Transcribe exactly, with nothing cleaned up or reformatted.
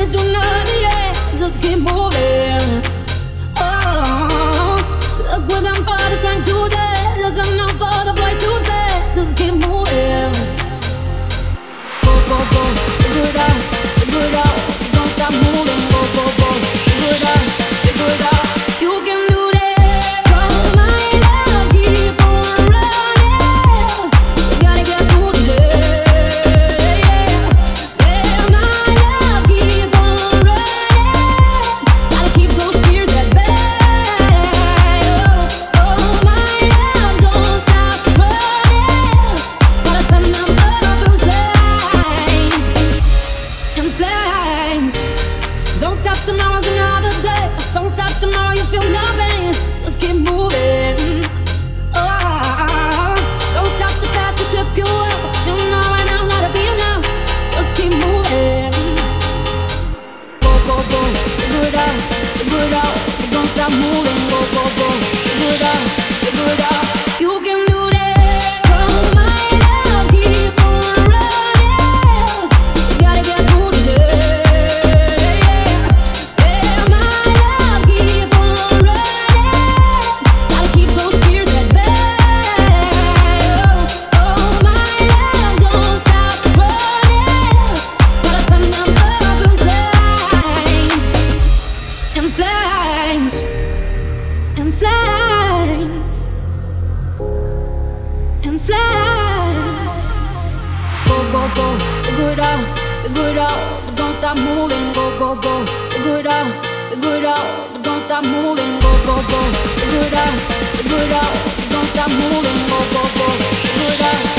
is to another, yeah. Just keep moving. Oh, look what them fathers trying to do. There's enough for the boys to say. Just keep moving. Go, go, go, figure it out, figure it out. Don't stop moving. Go, go, go, figure it out, figure it out. You can do this. So my love, keep on running. You gotta get through today. Yeah, my love, keep on running. Gotta keep those tears at bay. Oh, oh, my love, don't stop running. Gotta send them up in flames, in flames. Don't stop, tomorrow's another day. Don't stop, tomorrow you feel nothing. Just keep moving. Oh, don't stop the past to trip you up. You know right now how to be enough. Just keep moving. Go, go, go, figure it out, figure it out. Don't stop moving. Go, go, go, figure it out, figure it out. You can do this. So my love, keep on running. You gotta get through today. Yeah, my love, keep on running. Gotta keep those tears at bay. Oh, my love, don't stop running. Gotta send them up in flames, in flames, in flames, in flames. Go, go, go, figure it out, figure it out, but don't stop moving. Go, go, go, figure it out, figure it out, but don't stop moving. Go, go, go, figure it out, figure it out, but don't stop moving. Go, go, go, figure it out.